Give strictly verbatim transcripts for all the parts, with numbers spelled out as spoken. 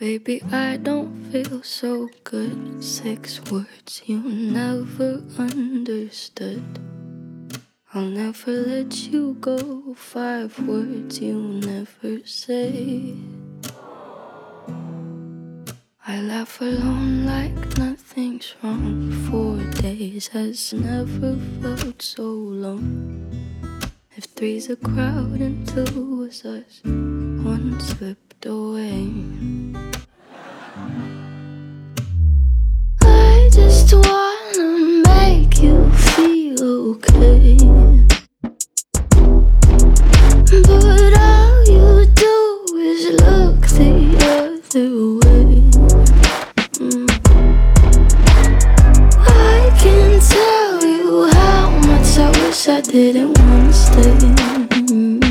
Baby, I don't feel so good. Six words you never understood. I'll never let you go. Five words you never say. I laugh alone like nothing's wrong. Four days has never felt so long. If three's a crowd and two was us, one slipped away. I just wanna make you feel okay, but all you do is look the other way. mm. I can tell you how much I wish I didn't wanna stay. mm.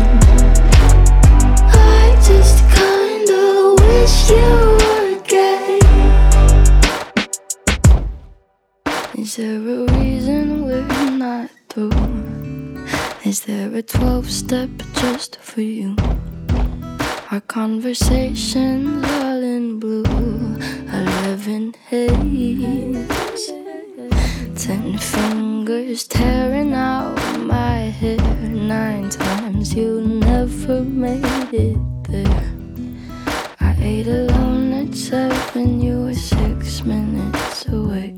I just kinda wish you were gay. Is there a reason we're not through? Is there a twelve-step just for you? Our conversations all in blue, eleven haze, ten fingers tearing out my hair. Nine times you never made it there. I ate alone at seven, you were six minutes away.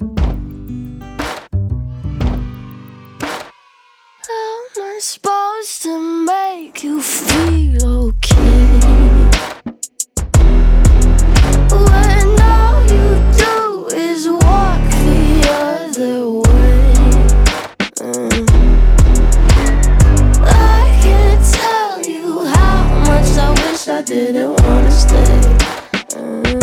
How am I supposed to make you feel okay when all you do is walk the other way? mm. I can't tell you how much I wish I didn't wanna stay. mm.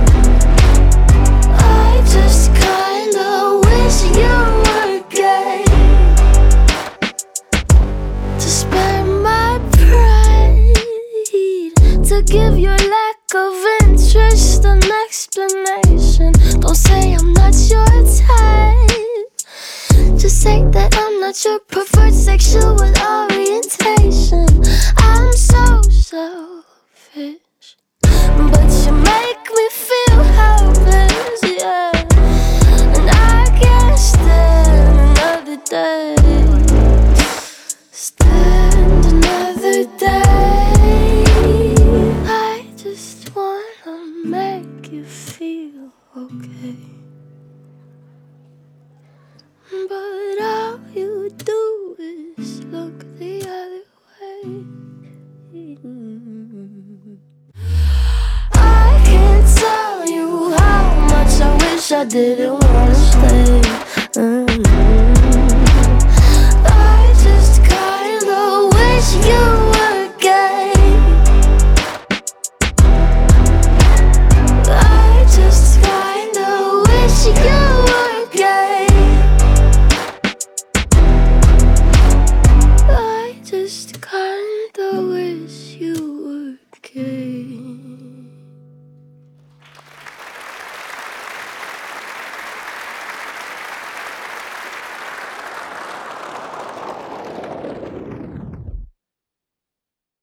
I just kinda wish you were gay, to spare my pride, to give your lack of interest an explanation. Don't say I'm not your type, just say that I'm not your preferred sexual orientation. I'm so selfish, but you make me feel helpless, yeah. And I can't stand another day, stand another day. I just wanna make you feel okay, but all you do is look the other way. I can't tell you how much I wish I didn't wanna stay.